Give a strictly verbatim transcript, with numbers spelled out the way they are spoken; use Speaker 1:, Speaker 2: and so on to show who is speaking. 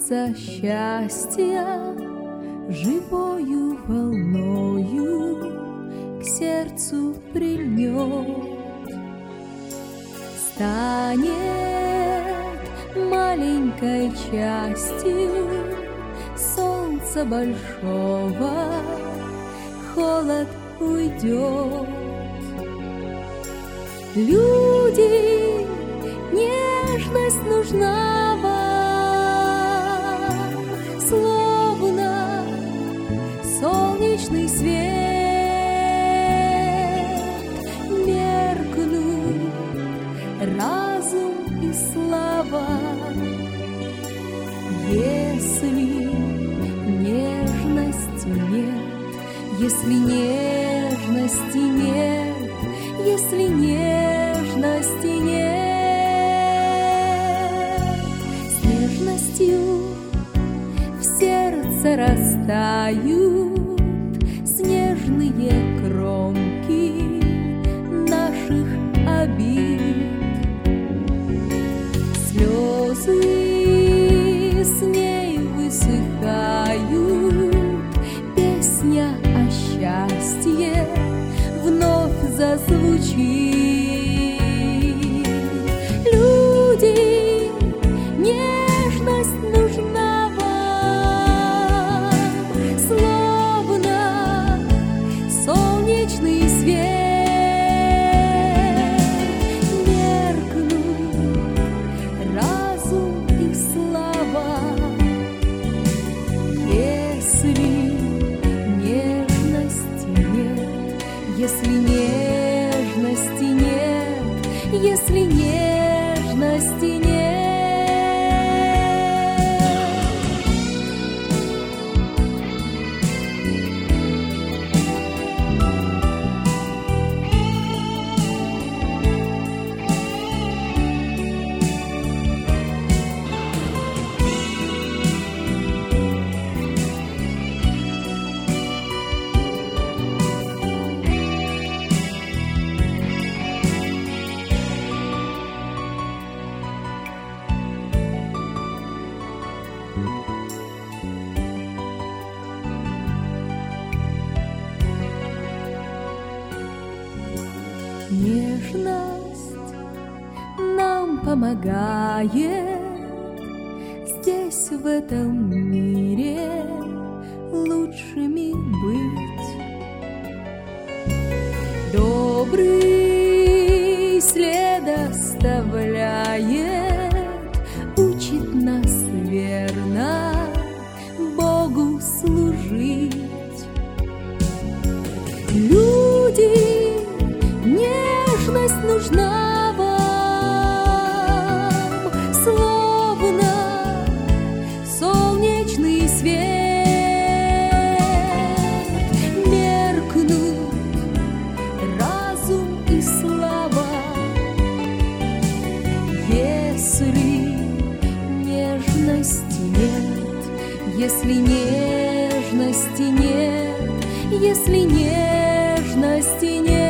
Speaker 1: Солнца счастья живою волною к сердцу прильнет, станет маленькой частью солнца большого, холод уйдет. Люди, нежность нужна вам, словно солнечный свет, меркнут разум и слава, если нежности нет, если нежности нет, если нежности нет. С нежностью в сердце растают снежные кромки наших обид. Слезы с ней высыхают, песня о счастье вновь зазвучит. Люди, нежность нужна вам, словно солнечный свет, меркнут разум и слава, если нежности нет, если нежности нет, если нежности нет. Нежность нам помогает здесь, в этом мире, лучшими быть. Добрый след оставляет, учит нас верно Богу служить. Люди, нежность нужна вам, словно солнечный свет, меркнут разум и слава, если нежности нет, если нежности нет, если нежности нет.